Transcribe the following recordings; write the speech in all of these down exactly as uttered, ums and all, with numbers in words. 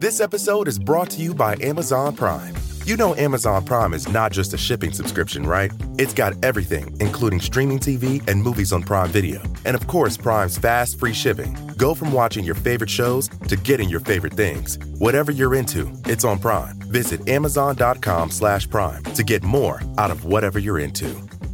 This episode is brought to you by Amazon Prime. You know Amazon Prime is not just a shipping subscription, right? It's got everything, including streaming T V and movies on Prime Video. And of course, Prime's fast, free shipping. Go from watching your favorite shows to getting your favorite things. Whatever you're into, it's on Prime. Visit amazon.com slash prime to get more out of whatever you're into.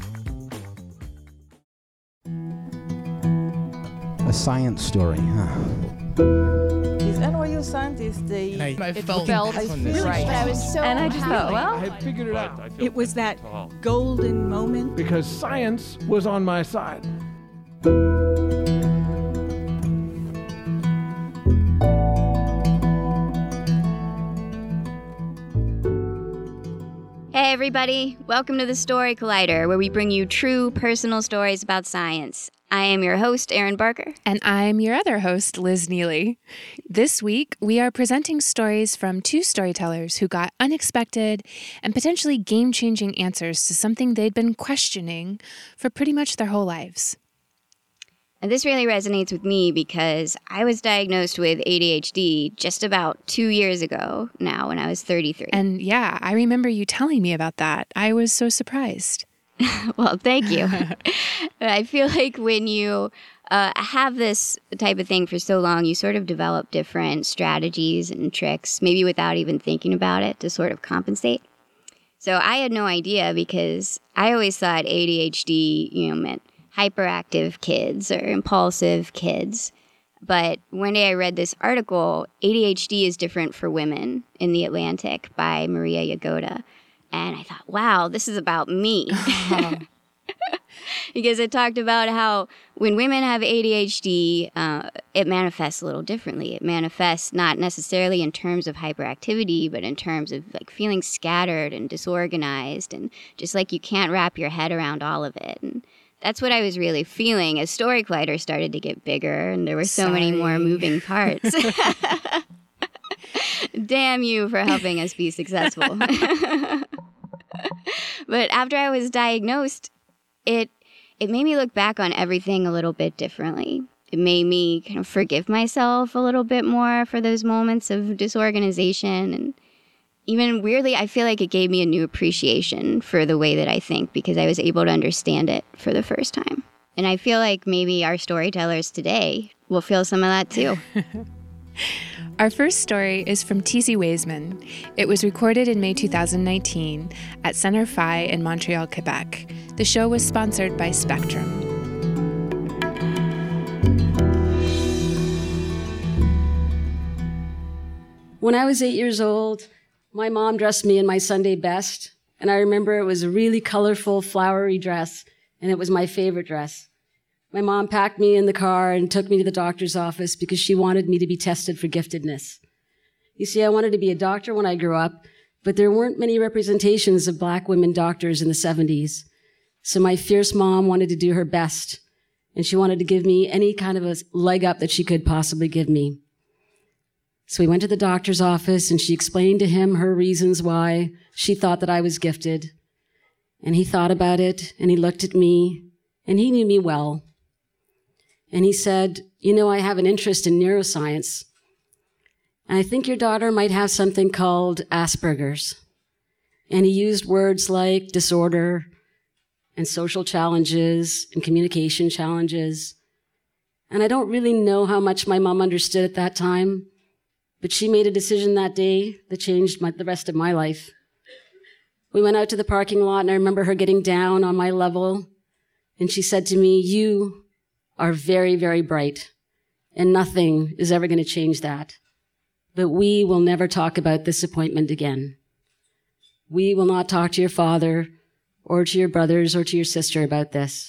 A science story, huh? These N Y U scientists, they I, I it felt, felt I really right. I was so and I just thought, well, I had figured it out. it was that golden moment. Because science was on my side. Hey everybody, welcome to the Story Collider, where we bring you true personal stories about science. I am your host, Erin Barker. And I'm your other host, Liz Neely. This week, we are presenting stories from two storytellers who got unexpected and potentially game-changing answers to something they'd been questioning for pretty much their whole lives. And this really resonates with me because I was diagnosed with A D H D just about two years ago now when I was thirty-three. And yeah, I remember you telling me about that. I was so surprised. Well, thank you. I feel like when you uh, have this type of thing for so long, you sort of develop different strategies and tricks, maybe without even thinking about it, to sort of compensate. So I had no idea because I always thought A D H D, you know, meant hyperactive kids or impulsive kids. But one day I read this article, A D H D is different for women in The Atlantic by Maria Yagoda. And I thought, wow, this is about me. Because it talked about how when women have A D H D, uh, it manifests a little differently. It manifests not necessarily in terms of hyperactivity, but in terms of like feeling scattered and disorganized and just like you can't wrap your head around all of it. And that's what I was really feeling as Story Collider started to get bigger and there were so Sorry. many more moving parts. Damn you for helping us be successful. But after I was diagnosed, it it made me look back on everything a little bit differently. It made me kind of forgive myself a little bit more for those moments of disorganization. And even weirdly, I feel like it gave me a new appreciation for the way that I think because I was able to understand it for the first time. And I feel like maybe our storytellers today will feel some of that too. Our first story is from T C Weisman. It was recorded in May two thousand nineteen at Centre Phi in Montreal, Quebec. The show was sponsored by Spectrum. When I was eight years old, my mom dressed me in my Sunday best, and I remember it was a really colorful, flowery dress, and it was my favorite dress. My mom packed me in the car and took me to the doctor's office because she wanted me to be tested for giftedness. You see, I wanted to be a doctor when I grew up, but there weren't many representations of black women doctors in the seventies. So my fierce mom wanted to do her best, and she wanted to give me any kind of a leg up that she could possibly give me. So we went to the doctor's office, and she explained to him her reasons why she thought that I was gifted. And he thought about it, and he looked at me, and he knew me well. And he said, you know, I have an interest in neuroscience, and I think your daughter might have something called Asperger's. And he used words like disorder and social challenges and communication challenges. And I don't really know how much my mom understood at that time, but she made a decision that day that changed my, the rest of my life. We went out to the parking lot, and I remember her getting down on my level, and she said to me, you are very, very bright, and nothing is ever going to change that. But we will never talk about this appointment again. We will not talk to your father or to your brothers or to your sister about this.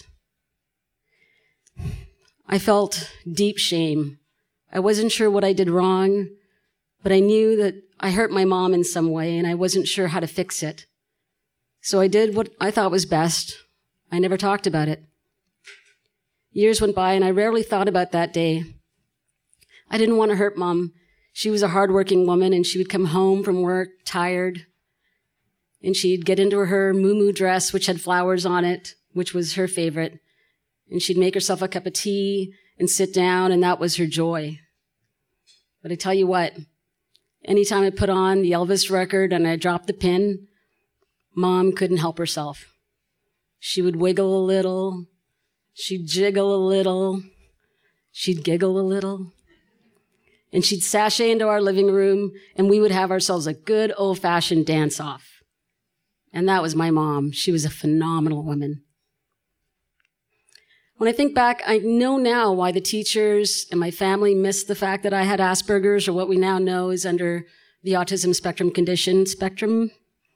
I felt deep shame. I wasn't sure what I did wrong, but I knew that I hurt my mom in some way, and I wasn't sure how to fix it. So I did what I thought was best. I never talked about it. Years went by, and I rarely thought about that day. I didn't want to hurt Mom. She was a hardworking woman, and she would come home from work tired, and she'd get into her muumuu dress, which had flowers on it, which was her favorite, and she'd make herself a cup of tea and sit down, and that was her joy. But I tell you what, Anytime I put on the Elvis record and I dropped the pin, Mom couldn't help herself. She would wiggle a little, she'd jiggle a little, she'd giggle a little, and she'd sashay into our living room, and we would have ourselves a good old-fashioned dance-off. And that was my mom. She was a phenomenal woman. When I think back, I know now why the teachers and my family missed the fact that I had Asperger's, or what we now know is under the autism spectrum condition spectrum.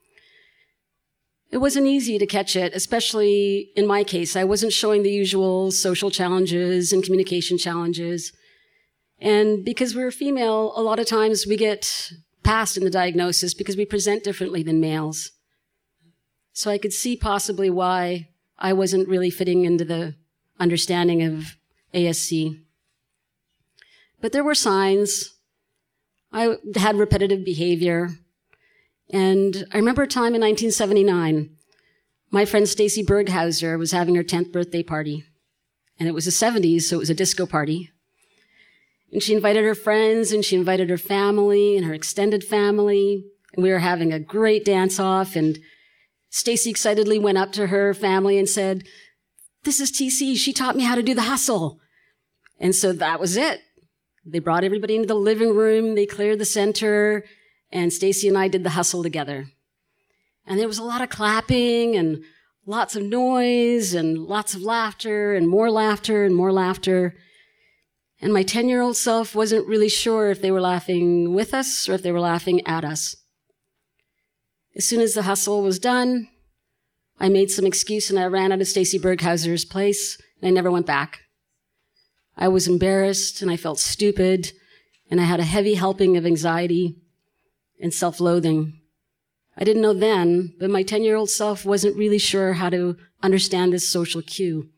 It wasn't easy to catch it, especially in my case. I wasn't showing the usual social challenges and communication challenges. And because we're female, a lot of times we get passed in the diagnosis because we present differently than males. So I could see possibly why I wasn't really fitting into the understanding of A S C. But there were signs. I had repetitive behavior. And I remember a time in nineteen seventy-nine, my friend Stacy Berghauser was having her tenth birthday party. And it was the seventies, so it was a disco party. And she invited her friends, and she invited her family and her extended family. And we were having a great dance-off, and Stacy excitedly went up to her family and said, "This is T C. She taught me how to do the hustle." And so that was it. They brought everybody into the living room. They cleared the center, and Stacy and I did the hustle together. And there was a lot of clapping and lots of noise and lots of laughter and more laughter and more laughter. And my ten-year-old self wasn't really sure if they were laughing with us or if they were laughing at us. As soon as the hustle was done, I made some excuse and I ran out of Stacy Berghauser's place, and I never went back. I was embarrassed and I felt stupid, and I had a heavy helping of anxiety and self-loathing. I didn't know then, but my ten-year-old self wasn't really sure how to understand this social cue.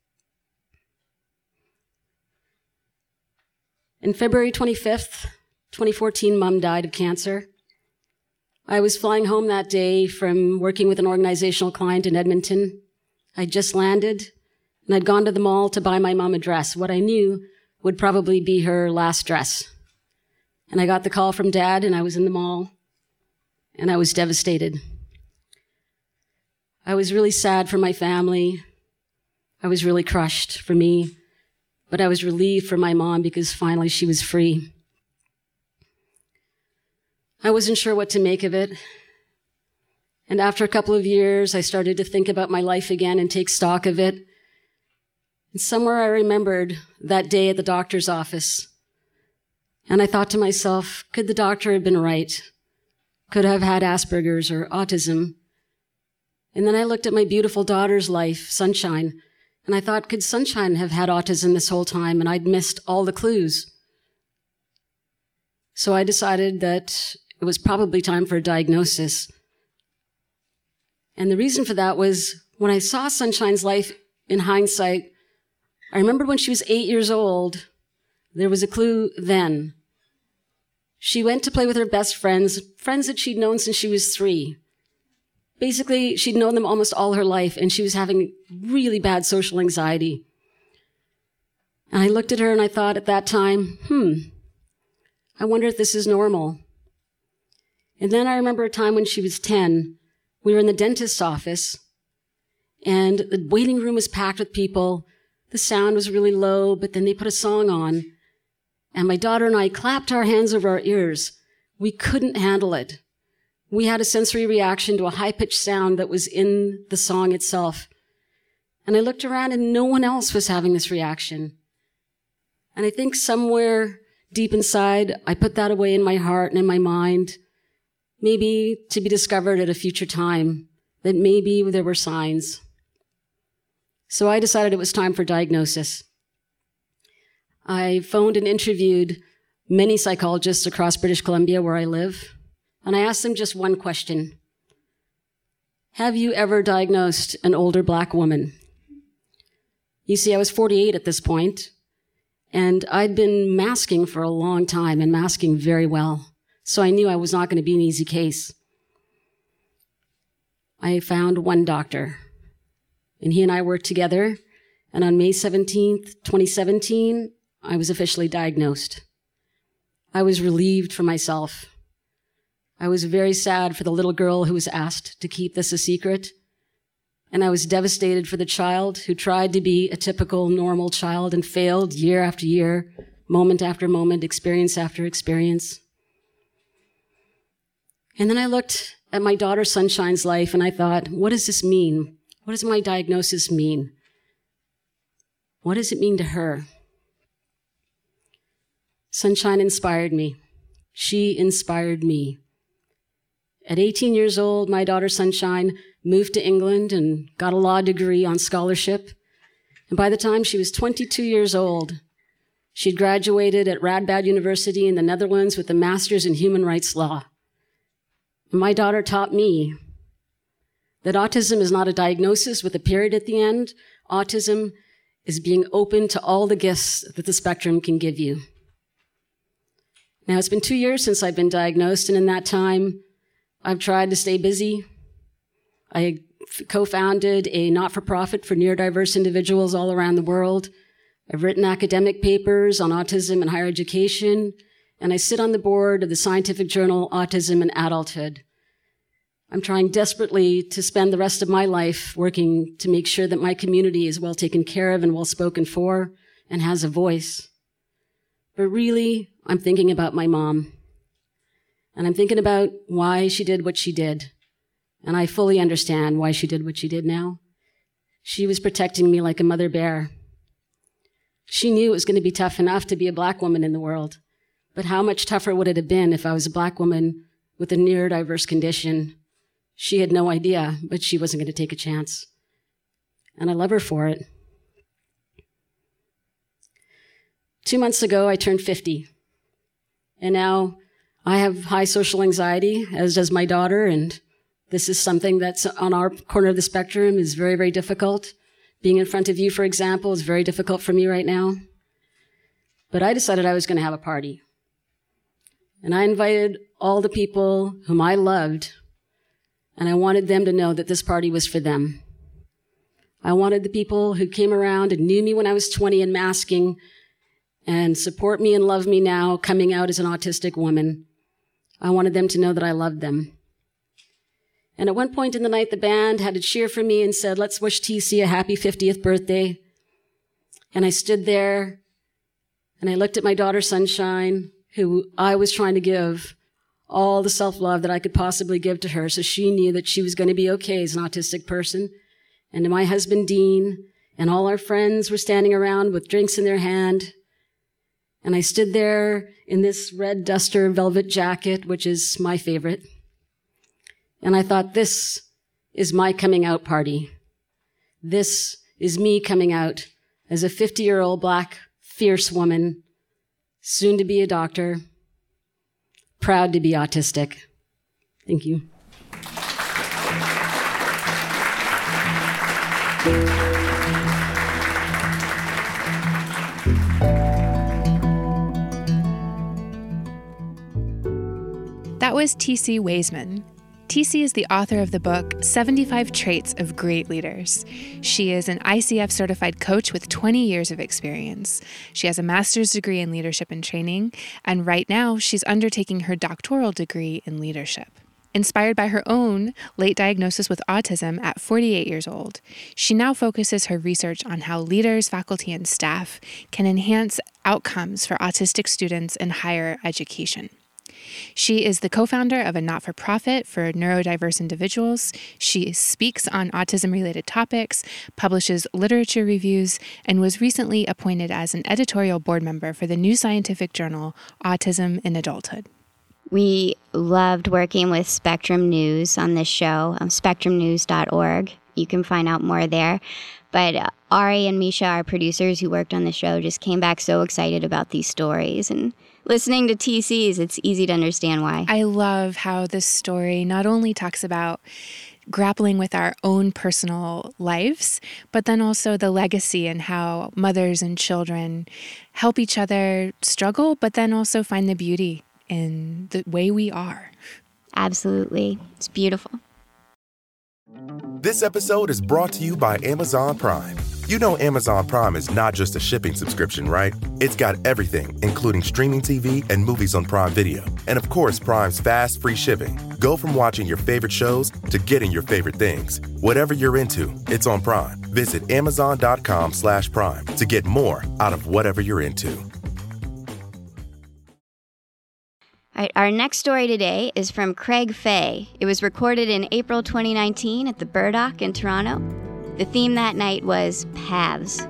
On February twenty-fifth, twenty fourteen, Mom died of cancer. I was flying home that day from working with an organizational client in Edmonton. I'd just landed, and I'd gone to the mall to buy my mom a dress, what I knew would probably be her last dress. And I got the call from Dad, and I was in the mall, and I was devastated. I was really sad for my family. I was really crushed for me, but I was relieved for my mom because finally she was free. I wasn't sure what to make of it. And after a couple of years, I started to think about my life again and take stock of it. And somewhere I remembered that day at the doctor's office. And I thought to myself, could the doctor have been right? Could I have had Asperger's or autism? And then I looked at my beautiful daughter's life, Sunshine, and I thought, could Sunshine have had autism this whole time and I'd missed all the clues? So I decided that it was probably time for a diagnosis. And the reason for that was when I saw Sunshine's life in hindsight, I remembered when she was eight years old, there was a clue then. She went to play with her best friends, friends that she'd known since she was three. Basically, she'd known them almost all her life, and she was having really bad social anxiety. And I looked at her and I thought at that time, hmm, I wonder if this is normal. And then I remember a time when she was ten. We were in the dentist's office, and the waiting room was packed with people. The sound was really low, but then they put a song on, and my daughter and I clapped our hands over our ears. We couldn't handle it. We had a sensory reaction to a high-pitched sound that was in the song itself. And I looked around, and no one else was having this reaction. And I think somewhere deep inside, I put that away in my heart and in my mind, maybe to be discovered at a future time, that maybe there were signs. So I decided it was time for diagnosis. I phoned and interviewed many psychologists across British Columbia, where I live, and I asked them just one question. Have you ever diagnosed an older Black woman? You see, I was forty-eight at this point, and I'd been masking for a long time and masking very well. So I knew I was not going to be an easy case. I found one doctor, and he and I worked together, and on May seventeenth, twenty seventeen, I was officially diagnosed. I was relieved for myself. I was very sad for the little girl who was asked to keep this a secret. And I was devastated for the child who tried to be a typical normal child and failed year after year, moment after moment, experience after experience. And then I looked at my daughter Sunshine's life and I thought, what does this mean? What does my diagnosis mean? What does it mean to her? Sunshine inspired me. She inspired me. At eighteen years old, my daughter Sunshine moved to England and got a law degree on scholarship. And by the time she was twenty-two years old, she'd graduated at Radboud University in the Netherlands with a master's in human rights law. And my daughter taught me that autism is not a diagnosis with a period at the end. Autism is being open to all the gifts that the spectrum can give you. Now, it's been two years since I've been diagnosed, and in that time, I've tried to stay busy. I co-founded a not-for-profit for neurodiverse individuals all around the world. I've written academic papers on autism and higher education, and I sit on the board of the scientific journal Autism and Adulthood. I'm trying desperately to spend the rest of my life working to make sure that my community is well taken care of and well spoken for and has a voice. But really, I'm thinking about my mom. And I'm thinking about why she did what she did. And I fully understand why she did what she did now. She was protecting me like a mother bear. She knew it was going to be tough enough to be a black woman in the world. But how much tougher would it have been if I was a black woman with a neurodiverse condition? She had no idea, but she wasn't going to take a chance. And I love her for it. Two months ago, I turned fifty. And now I have high social anxiety, as does my daughter, and this is something that's on our corner of the spectrum is very, very difficult. Being in front of you, for example, is very difficult for me right now. But I decided I was going to have a party. And I invited all the people whom I loved, and I wanted them to know that this party was for them. I wanted the people who came around and knew me when I was twenty and masking and support me and love me now, coming out as an autistic woman. I wanted them to know that I loved them. And at one point in the night, the band had a cheer for me and said, let's wish T C a happy fiftieth birthday. And I stood there and I looked at my daughter Sunshine, who I was trying to give all the self-love that I could possibly give to her so she knew that she was going to be okay as an autistic person. And to my husband, Dean, and all our friends were standing around with drinks in their hand. And I stood there in this red duster velvet jacket, which is my favorite. And I thought, this is my coming out party. This is me coming out as a fifty-year-old black, fierce woman, soon to be a doctor, proud to be autistic. Thank you. That was T C Weisman. T C is the author of the book seventy-five Traits of Great Leaders. She is an I C F certified coach with twenty years of experience. She has a master's degree in leadership and training, and right now she's undertaking her doctoral degree in leadership. Inspired by her own late diagnosis with autism at forty-eight years old, she now focuses her research on how leaders, faculty, and staff can enhance outcomes for autistic students in higher education. She is the co-founder of a not-for-profit for neurodiverse individuals. She speaks on autism-related topics, publishes literature reviews, and was recently appointed as an editorial board member for the new scientific journal, Autism in Adulthood. We loved working with Spectrum News on this show, um, spectrum news dot org. You can find out more there. But uh, Ari and Misha, our producers who worked on the show, just came back so excited about these stories. And listening to T C's, it's easy to understand why. I love how this story not only talks about grappling with our own personal lives, but then also the legacy and how mothers and children help each other struggle, but then also find the beauty in the way we are. Absolutely. It's beautiful. This episode is brought to you by Amazon Prime. You know Amazon Prime is not just a shipping subscription, right? It's got everything, including streaming T V and movies on Prime Video. And of course, Prime's fast, free shipping. Go from watching your favorite shows to getting your favorite things. Whatever you're into, it's on Prime. Visit amazon.com slash prime to get more out of whatever you're into. All right, our next story today is from Craig Fay. It was recorded in April twenty nineteen at the Burdock in Toronto. The theme that night was paths.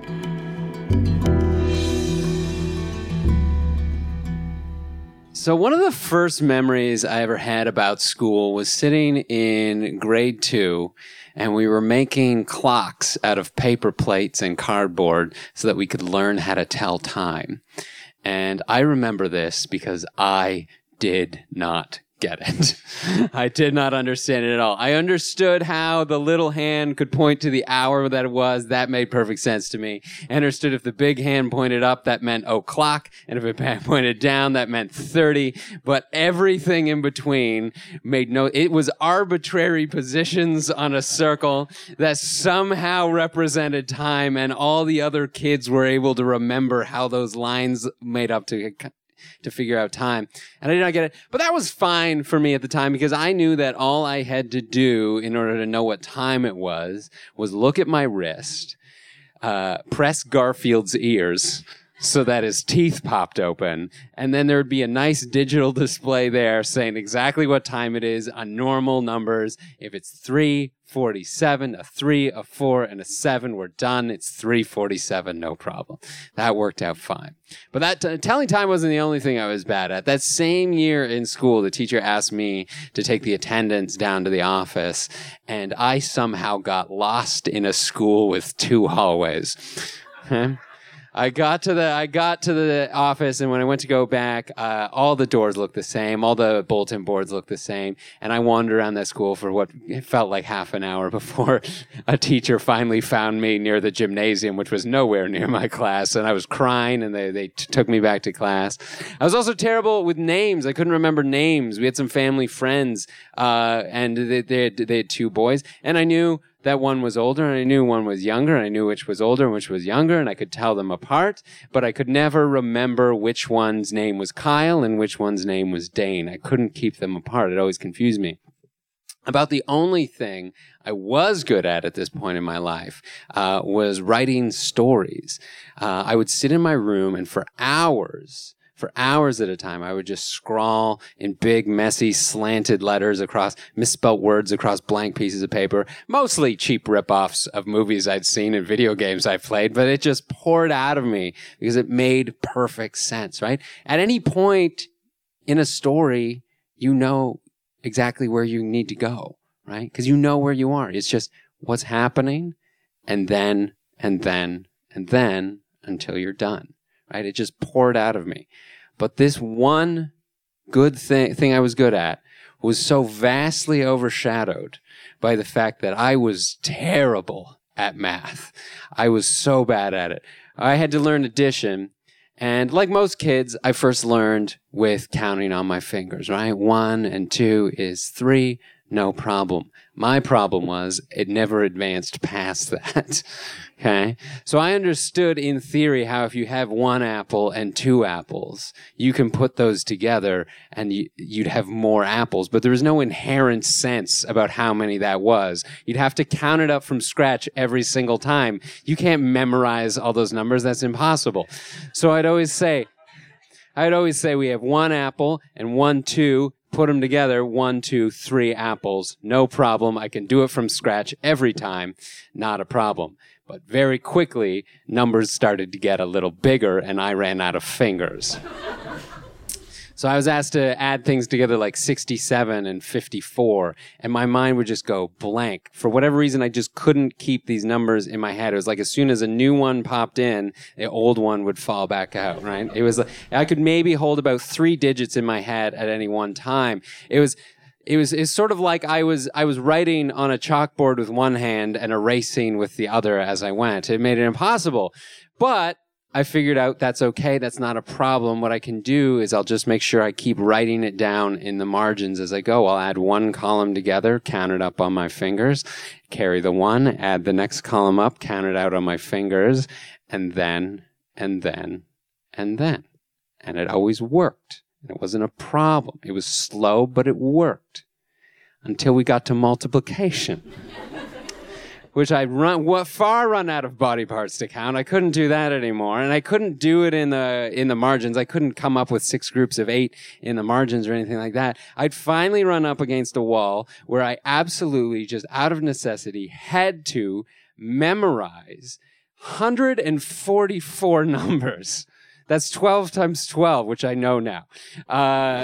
So one of the first memories I ever had about school was sitting in grade two, and we were making clocks out of paper plates and cardboard so that we could learn how to tell time. And I remember this because I did not get it. I did not understand it at all. I understood how the little hand could point to the hour that it was. That made perfect sense to me. I understood if the big hand pointed up, that meant o'clock. And if it pointed down, that meant thirty. But everything in between made no, it was arbitrary positions on a circle that somehow represented time. And all the other kids were able to remember how those lines made up to to figure out time. And I did not get it. But that was fine for me at the time because I knew that all I had to do in order to know what time it was was look at my wrist, uh, press Garfield's ears so that his teeth popped open, and then there would be a nice digital display there saying exactly what time it is on normal numbers. If it's three forty-seven, a three, a four, and a seven, we're done. It's three forty-seven, no problem. That worked out fine. But that t- telling time wasn't the only thing I was bad at. That same year in school, the teacher asked me to take the attendance down to the office, and I somehow got lost in a school with two hallways. I got to the I got to the office, and when I went to go back, uh, all the doors looked the same, all the bulletin boards looked the same, and I wandered around that school for what felt like half an hour before a teacher finally found me near the gymnasium, which was nowhere near my class, and I was crying, and they, they t- took me back to class. I was also terrible with names. I couldn't remember names. We had some family friends, uh, and they, they, had, they had two boys, and I knew that one was older, and I knew one was younger, and I knew which was older and which was younger, and I could tell them apart, but I could never remember which one's name was Kyle and which one's name was Dane. I couldn't keep them apart. It always confused me. About the only thing I was good at at this point in my life uh, was writing stories. Uh, I would sit in my room, and for hours... For hours at a time, I would just scrawl in big, messy, slanted letters across, misspelt words across blank pieces of paper, mostly cheap ripoffs of movies I'd seen and video games I played, but it just poured out of me because it made perfect sense, right? At any point in a story, you know exactly where you need to go, right? Because you know where you are. It's just what's happening, and then, and then, and then, until you're done, right? It just poured out of me. But this one good thing, thing I was good at was so vastly overshadowed by the fact that I was terrible at math. I was so bad at it. I had to learn addition. And like most kids, I first learned with counting on my fingers, right? One and two is three, no problem. My problem was it never advanced past that. Okay. So I understood in theory how if you have one apple and two apples, you can put those together and you, you'd have more apples, but there was no inherent sense about how many that was. You'd have to count it up from scratch every single time. You can't memorize all those numbers. That's impossible. So I'd always say, I'd always say we have one apple and one, two, put them together, one, two, three apples. No problem. I can do it from scratch every time. Not a problem. But very quickly, numbers started to get a little bigger, and I ran out of fingers. So I was asked to add things together like sixty-seven and fifty-four, and my mind would just go blank. For whatever reason, I just couldn't keep these numbers in my head. It was like as soon as a new one popped in, the old one would fall back out, right? It was like I could maybe hold about three digits in my head at any one time. It was... It was it's sort of like I was I was writing on a chalkboard with one hand and erasing with the other as I went. It made it impossible. But I figured out that's okay. That's not a problem. What I can do is I'll just make sure I keep writing it down in the margins as I go. I'll add one column together, count it up on my fingers, carry the one, add the next column up, count it out on my fingers, and then, and then, and then. And it always worked. It wasn't a problem. It was slow, but it worked. Until we got to multiplication. Which I run what far run out of body parts to count. I couldn't do that anymore, and I couldn't do it in the in the margins. I couldn't come up with six groups of eight in the margins or anything like that. I'd finally run up against a wall where I absolutely, just out of necessity, had to memorize one hundred forty-four numbers. That's twelve times twelve, which I know now. Uh,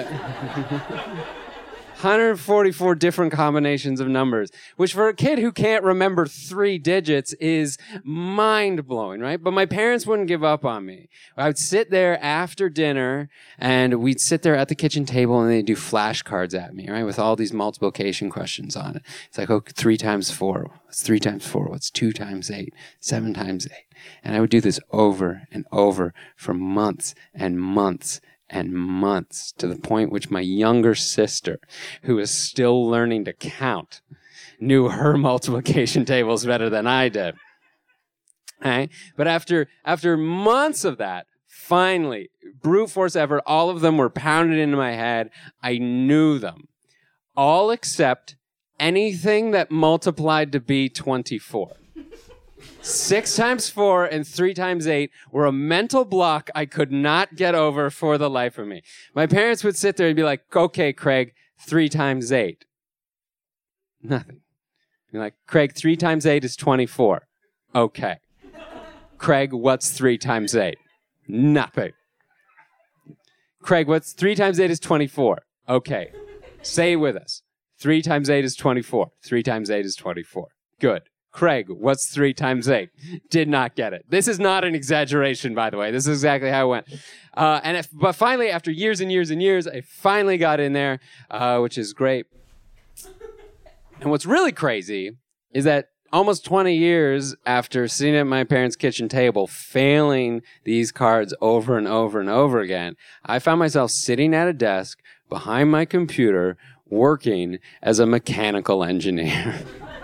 one hundred forty-four different combinations of numbers, which for a kid who can't remember three digits is mind-blowing, right? But my parents wouldn't give up on me. I would sit there after dinner, and we'd sit there at the kitchen table, and they'd do flashcards at me, right, with all these multiplication questions on it. It's like, oh, three times four. What's three times four? What's two times eight? Seven times eight. And I would do this over and over for months and months and months, to the point which my younger sister, who is still learning to count, knew her multiplication tables better than I did. Okay? But after after months of that, finally, brute force effort, all of them were pounded into my head. I knew them. All except anything that multiplied to be twenty-four. Six times four and three times eight were a mental block I could not get over for the life of me. My parents would sit there and be like, okay, Craig, three times eight. Nothing. Be like, Craig, three times eight is twenty-four. Okay. Craig, what's three times eight? Nothing. Craig, what's three times eight is twenty-four. Okay. Say it with us. Three times eight is twenty-four. Three times eight is twenty-four. Good. Craig, what's three times eight? Did not get it. This is not an exaggeration, by the way. This is exactly how it went. Uh, and if, but finally, after years and years and years, I finally got in there, uh, which is great. And what's really crazy is that almost twenty years after sitting at my parents' kitchen table, failing these cards over and over and over again, I found myself sitting at a desk behind my computer working as a mechanical engineer.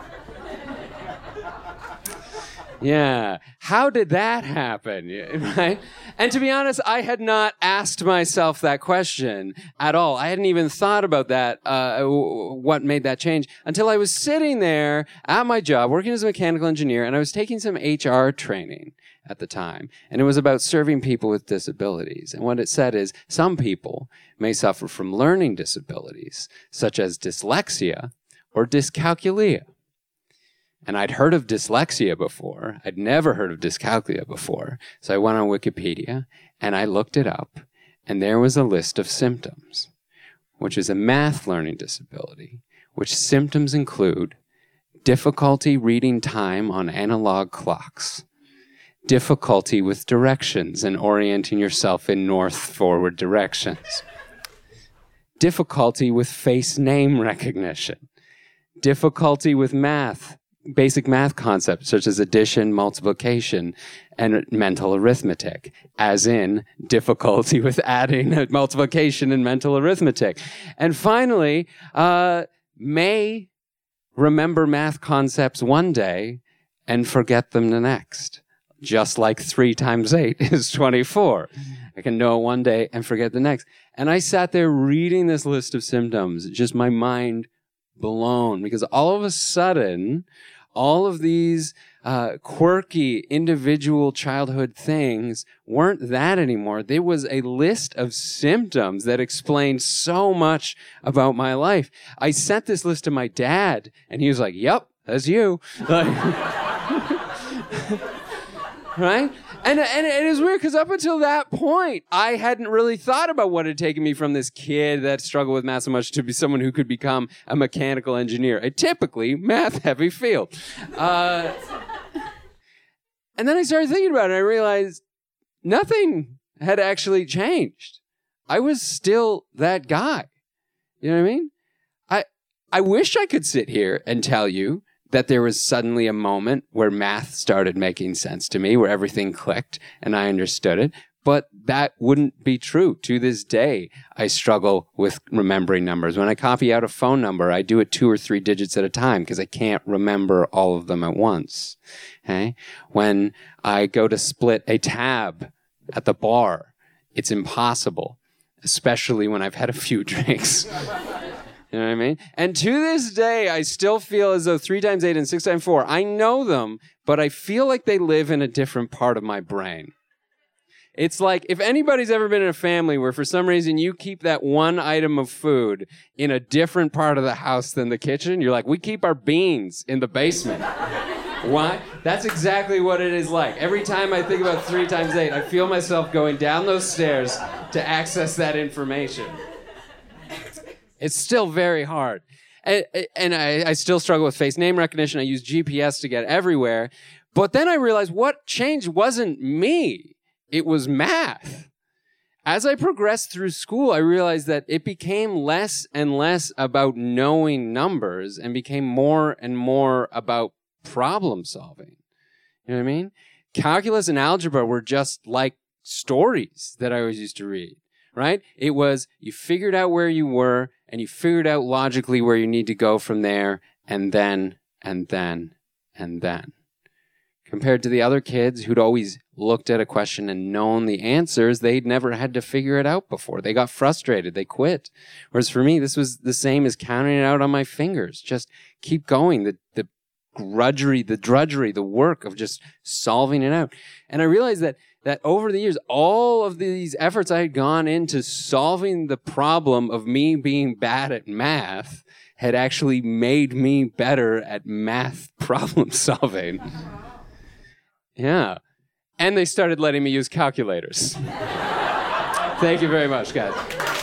Yeah. How did that happen? Right? And to be honest, I had not asked myself that question at all. I hadn't even thought about that, uh, what made that change, until I was sitting there at my job, working as a mechanical engineer, and I was taking some H R training at the time. And it was about serving people with disabilities. And what it said is, some people may suffer from learning disabilities, such as dyslexia or dyscalculia. And I'd heard of dyslexia before. I'd never heard of dyscalculia before. So I went on Wikipedia and I looked it up, and there was a list of symptoms, which is a math learning disability, which symptoms include difficulty reading time on analog clocks, difficulty with directions and orienting yourself in north-forward directions, difficulty with face name recognition, difficulty with math, basic math concepts such as addition, multiplication, and mental arithmetic, as in difficulty with adding, multiplication, and mental arithmetic. And finally, uh, may remember math concepts one day and forget them the next. Just like three times eight is twenty-four. I can know it one day and forget the next. And I sat there reading this list of symptoms, just my mind blown, because all of a sudden, all of these uh, quirky individual childhood things weren't that anymore. There was a list of symptoms that explained so much about my life. I sent this list to my dad, and he was like, yep, that's you. Like, right? And, and it is weird because up until that point, I hadn't really thought about what had taken me from this kid that struggled with math so much to be someone who could become a mechanical engineer, a typically math-heavy field. Uh, and then I started thinking about it, and I realized nothing had actually changed. I was still that guy. You know what I mean? I I wish I could sit here and tell you that there was suddenly a moment where math started making sense to me, where everything clicked and I understood it. But that wouldn't be true. To this day, I struggle with remembering numbers. When I copy out a phone number, I do it two or three digits at a time because I can't remember all of them at once. Okay? When I go to split a tab at the bar, it's impossible, especially when I've had a few drinks. You know what I mean? And to this day, I still feel as though three times eight and six times four, I know them, but I feel like they live in a different part of my brain. It's like if anybody's ever been in a family where for some reason you keep that one item of food in a different part of the house than the kitchen, you're like, we keep our beans in the basement. Why? That's exactly what it is like. Every time I think about three times eight, I feel myself going down those stairs to access that information. It's still very hard. And, and I, I still struggle with face name recognition. I use G P S to get everywhere. But then I realized what changed wasn't me. It was math. As I progressed through school, I realized that it became less and less about knowing numbers and became more and more about problem solving. You know what I mean? Calculus and algebra were just like stories that I always used to read, right? It was you figured out where you were and you figured out logically where you need to go from there, and then, and then, and then. Compared to the other kids who'd always looked at a question and known the answers, they'd never had to figure it out before. They got frustrated. They quit. Whereas for me, this was the same as counting it out on my fingers. Just keep going. The, the grudgery, the drudgery, the work of just solving it out. And I realized that that over the years, all of these efforts I had gone into solving the problem of me being bad at math had actually made me better at math problem solving. Yeah. And they started letting me use calculators. Thank you very much, guys.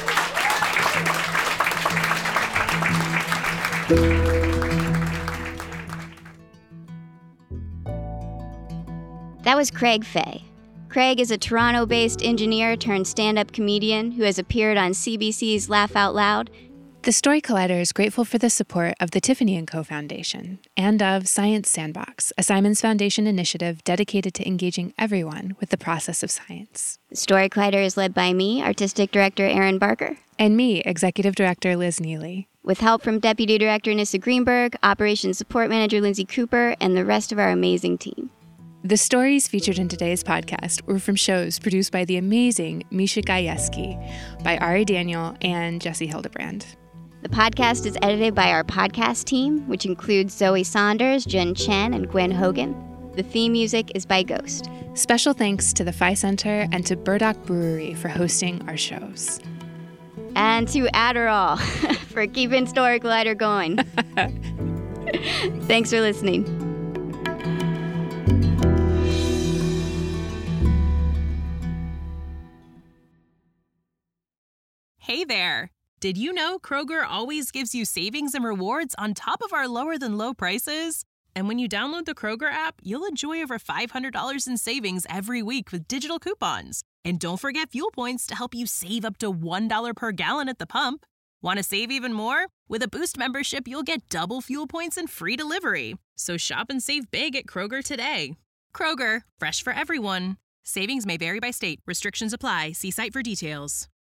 That was Craig Fay. Craig is a Toronto-based engineer turned stand-up comedian who has appeared on C B C's Laugh Out Loud. The Story Collider is grateful for the support of the Tiffany and Co. Foundation and of Science Sandbox, a Simons Foundation initiative dedicated to engaging everyone with the process of science. The Story Collider is led by me, Artistic Director Erin Barker. And me, Executive Director Liz Neely. With help from Deputy Director Nissa Greenberg, Operations Support Manager Lindsay Cooper, and the rest of our amazing team. The stories featured in today's podcast were from shows produced by the amazing Misha Gajewski, by Ari Daniel and Jesse Hildebrand. The podcast is edited by our podcast team, which includes Zoe Saunders, Jen Chen, and Gwen Hogan. The theme music is by Ghost. Special thanks to the Phi Center and to Burdock Brewery for hosting our shows. And to Adderall for keeping Story Collider going. Thanks for listening. Hey there. Did you know Kroger always gives you savings and rewards on top of our lower than low prices? And when you download the Kroger app, you'll enjoy over five hundred dollars in savings every week with digital coupons. And don't forget fuel points to help you save up to one dollar per gallon at the pump. Want to save even more? With a Boost membership, you'll get double fuel points and free delivery. So shop and save big at Kroger today. Kroger, fresh for everyone. Savings may vary by state. Restrictions apply. See site for details.